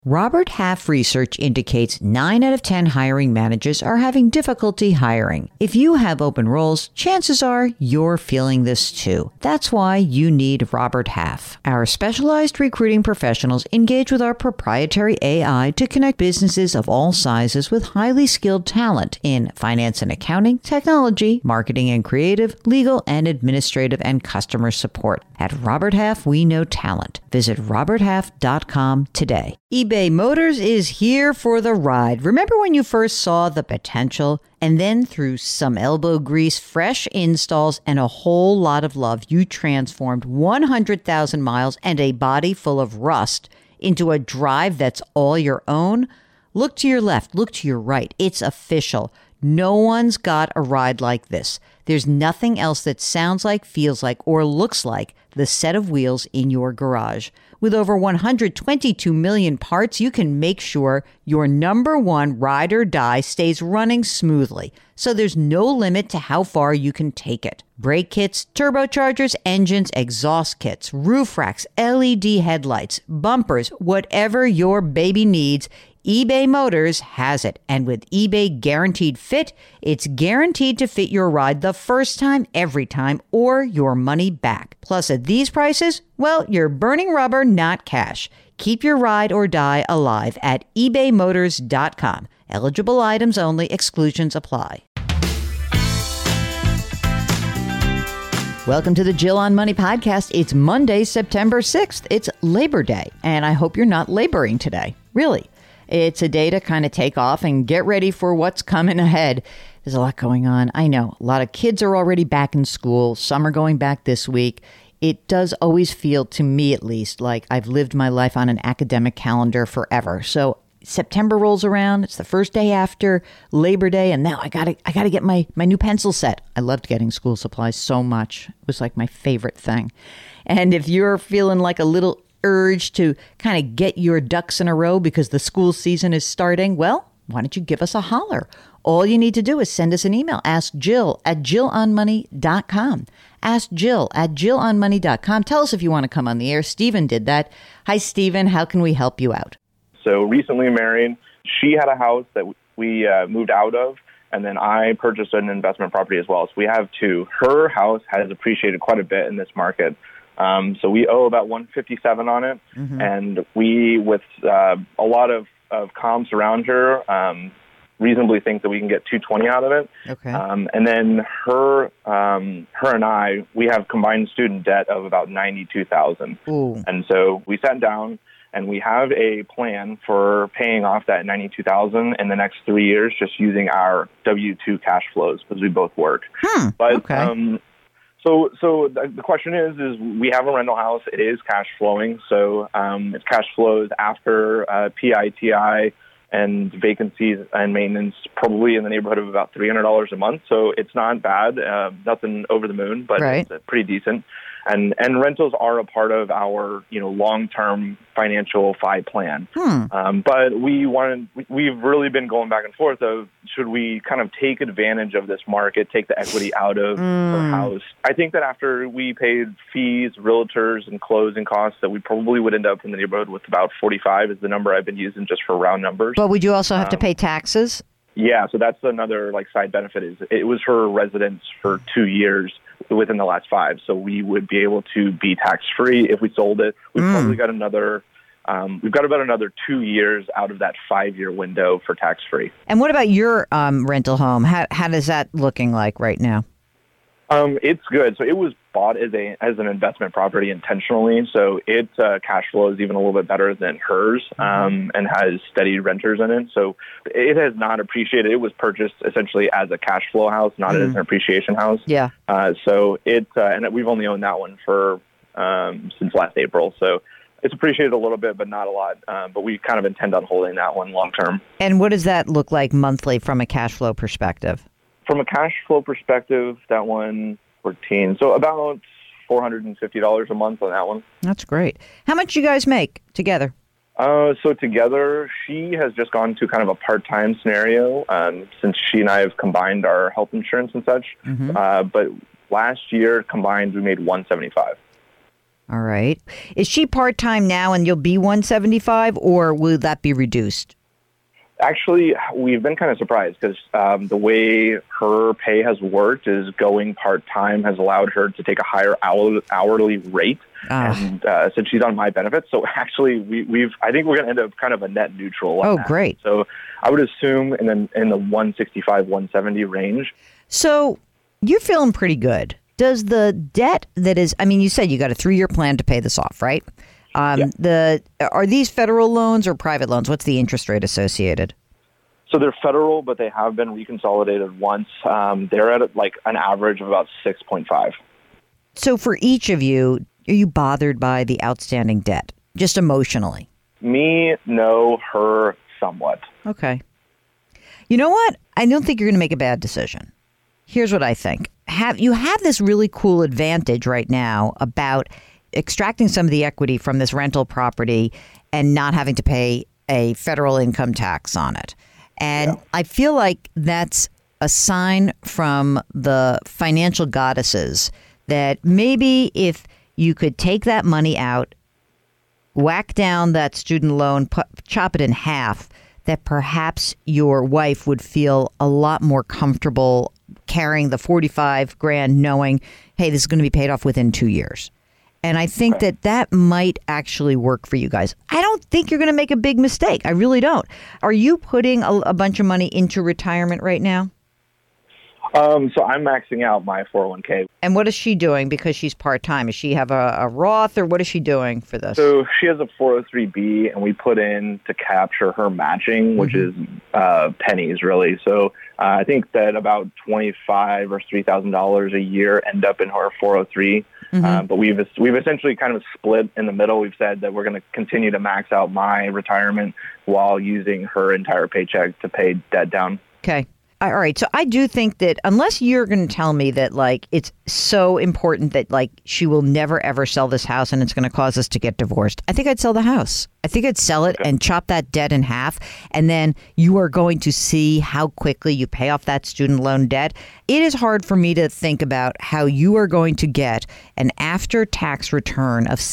Robert Half research indicates 9 out of 10 hiring managers are having difficulty hiring. If you have open roles, chances are you're feeling this too. That's why you need Robert Half. Our specialized recruiting professionals engage with our proprietary AI to connect businesses of all sizes with highly skilled talent in finance and accounting, technology, marketing and creative, legal and administrative, and customer support. At Robert Half, we know talent. Visit roberthalf.com today. eBay Motors is here for the ride. Remember when you first saw the potential? And then through some elbow grease, fresh installs, and a whole lot of love, you transformed 100,000 miles and a body full of rust into a drive that's all your own? Look to your left, look to your right. It's official. No one's got a ride like this. There's nothing else that sounds like, feels like, or looks like the set of wheels in your garage. With over 122 million parts, you can make sure your number one ride or die stays running smoothly, so there's no limit to how far you can take it. Brake kits, turbochargers, engines, exhaust kits, roof racks, LED headlights, bumpers, whatever your baby needs, eBay Motors has it. And with eBay Guaranteed Fit, it's guaranteed to fit your ride the first time, every time, or your money back. Plus, at these prices, well, you're burning rubber, not cash. Keep your ride or die alive at ebaymotors.com. Eligible items only. Exclusions apply. Welcome to the Jill on Money podcast. It's Monday, September 6th. It's Labor Day, and I hope you're not laboring today. Really. It's a day to kind of take off and get ready for what's coming ahead. There's a lot going on. I know a lot of kids are already back in school. Some are going back this week. It does always feel, to me at least, like I've lived my life on an academic calendar forever. So September rolls around. It's the first day after Labor Day, and now I gotta get my new pencil set. I loved getting school supplies so much. It was like my favorite thing. And if you're feeling like a little urge to kind of get your ducks in a row because the school season is starting, well, why don't you give us a holler? All you need to do is send us an email. Ask Jill at JillOnMoney.com. Ask Jill at JillOnMoney.com. Tell us if you want to come on the air. Stephen did that. Hi, Stephen. How can we help you out? So recently married. She had a house that we moved out of, and then I purchased an investment property as well. So we have two. Her house has appreciated quite a bit in this market. So we owe about $157 on it, and we, with a lot of comps around her, reasonably think that we can get $220 out of it. Okay. And then her and I, we have combined student debt of about $92,000. Ooh. And so we sat down and we have a plan for paying off that $92,000 in the next 3 years, just using our W-2 cash flows because we both work. But okay. So the question is we have a rental house. It is cash flowing. So it cash flows after PITI and vacancies and maintenance, probably in the neighborhood of about $300 a month. So it's not bad, nothing over the moon, but right. It's pretty decent. And rentals are a part of our long-term financial FI plan. But we've really been going back and forth of should we kind of take advantage of this market, take the equity out of her house. I think that after we paid fees, realtors, and closing costs, that we probably would end up in the neighborhood with about 45 is the number I've been using just for round numbers. But would you also have to pay taxes? Yeah, so that's another side benefit is it was her residence for 2 years within the last 5. So we would be able to be tax-free if we sold it. We've probably got we've got about another 2 years out of that 5-year window for tax-free. And what about your rental home? How does that looking like right now? It's good. So it was bought as an investment property intentionally. So it cash flows even a little bit better than hers and has steady renters in it. So it has not appreciated. It was purchased essentially as a cash flow house, not as an appreciation house. Yeah. So it and we've only owned that one for since last April. So it's appreciated a little bit, but not a lot. But we kind of intend on holding that one long term. And what does that look like monthly from a cash flow perspective? From a cash flow perspective, that one, 14. So about $450 a month on that one. That's great. How much you guys make together? So together, she has just gone to kind of a part-time scenario since she and I have combined our health insurance and such. But last year, combined, we made $175. All right. Is she part-time now and you'll be 175, or will that be reduced? Actually, we've been kind of surprised because the way her pay has worked is going part-time has allowed her to take a higher hourly rate. And since she's on my benefits, so actually I think we're going to end up kind of a net neutral. Oh, great. So I would assume in the 165, 170 range. So you're feeling pretty good. Does the debt that is, I mean, you said you got a 3-year plan to pay this off, right? Are these federal loans or private loans? What's the interest rate associated? So they're federal, but they have been reconsolidated once. They're at like an average of about 6.5. So for each of you, are you bothered by the outstanding debt, just emotionally? Me, no. Her, somewhat. Okay. You know what? I don't think you're going to make a bad decision. Here's what I think. You have this really cool advantage right now about extracting some of the equity from this rental property and not having to pay a federal income tax on it. And I feel like that's a sign from the financial goddesses that maybe if you could take that money out, whack down that student loan, chop it in half, that perhaps your wife would feel a lot more comfortable carrying the $45,000 knowing, hey, this is going to be paid off within 2 years. And I think that might actually work for you guys. I don't think you're going to make a big mistake. I really don't. Are you putting a bunch of money into retirement right now? So I'm maxing out my 401k. And what is she doing because she's part-time? Does she have a Roth, or what is she doing for this? So she has a 403B, and we put in to capture her matching, which is pennies, really. So I think that about $25,000 or $3,000 a year end up in her 403. But we've essentially kind of split in the middle. We've said that we're going to continue to max out my retirement while using her entire paycheck to pay debt down. Okay. All right. So I do think that unless you're going to tell me that, like, it's so important that, like, she will never, ever sell this house and it's going to cause us to get divorced, I think I'd sell the house. I think I'd sell it and chop that debt in half. And then you are going to see how quickly you pay off that student loan debt. It is hard for me to think about how you are going to get an after-tax return of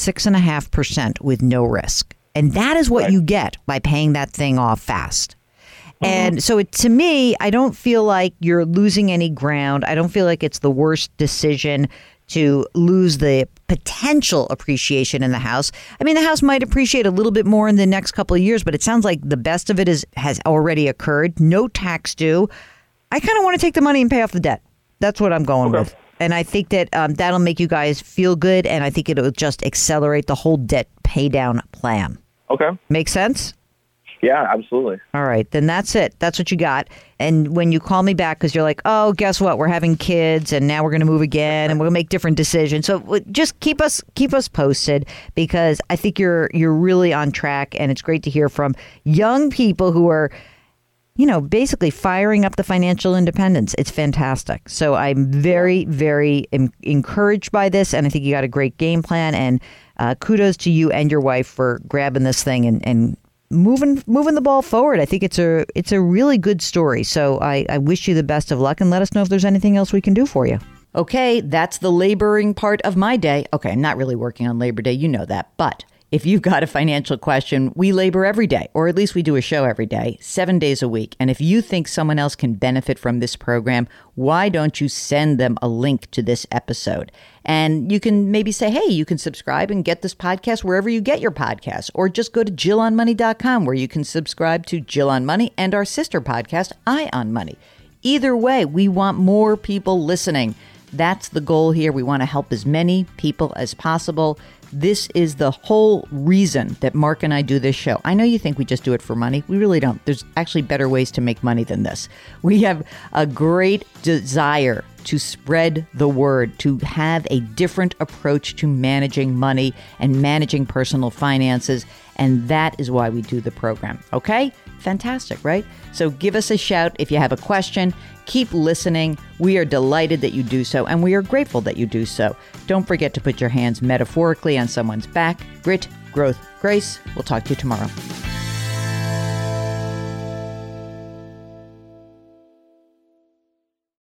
6.5% with no risk. And that is what you get by paying that thing off fast. And so to me, I don't feel like you're losing any ground. I don't feel like it's the worst decision to lose the potential appreciation in the house. I mean, the house might appreciate a little bit more in the next couple of years, but it sounds like the best of it has already occurred. No tax due. I kind of want to take the money and pay off the debt. That's what I'm going with. And I think that that'll make you guys feel good. And I think it'll just accelerate the whole debt pay down plan. Okay. Make sense? Yeah, absolutely. All right, then that's it. That's what you got. And when you call me back, because you're like, oh, guess what? We're having kids, and now we're going to move again, and we'll make different decisions. So just keep us posted, because I think you're really on track, and it's great to hear from young people who are, you know, basically firing up the financial independence. It's fantastic. So I'm very, very encouraged by this, and I think you got a great game plan. And kudos to you and your wife for grabbing this thing and moving the ball forward. I think it's a really good story. So I wish you the best of luck, and let us know if there's anything else we can do for you. Okay, that's the laboring part of my day. Okay, I'm not really working on Labor Day, you know that. But if you've got a financial question, we labor every day, or at least we do a show every day, 7 days a week. And if you think someone else can benefit from this program, why don't you send them a link to this episode? And you can maybe say, hey, you can subscribe and get this podcast wherever you get your podcasts, or just go to JillOnMoney.com, where you can subscribe to Jill on Money and our sister podcast, Eye on Money. Either way, we want more people listening. That's the goal here. We want to help as many people as possible. This is the whole reason that Mark and I do this show. I know you think we just do it for money. We really don't. There's actually better ways to make money than this. We have a great desire to spread the word, to have a different approach to managing money and managing personal finances. And that is why we do the program. Okay? Fantastic, right? So give us a shout if you have a question. Keep listening. We are delighted that you do so, and we are grateful that you do so. Don't forget to put your hands metaphorically on someone's back. Grit, growth, grace. We'll talk to you tomorrow.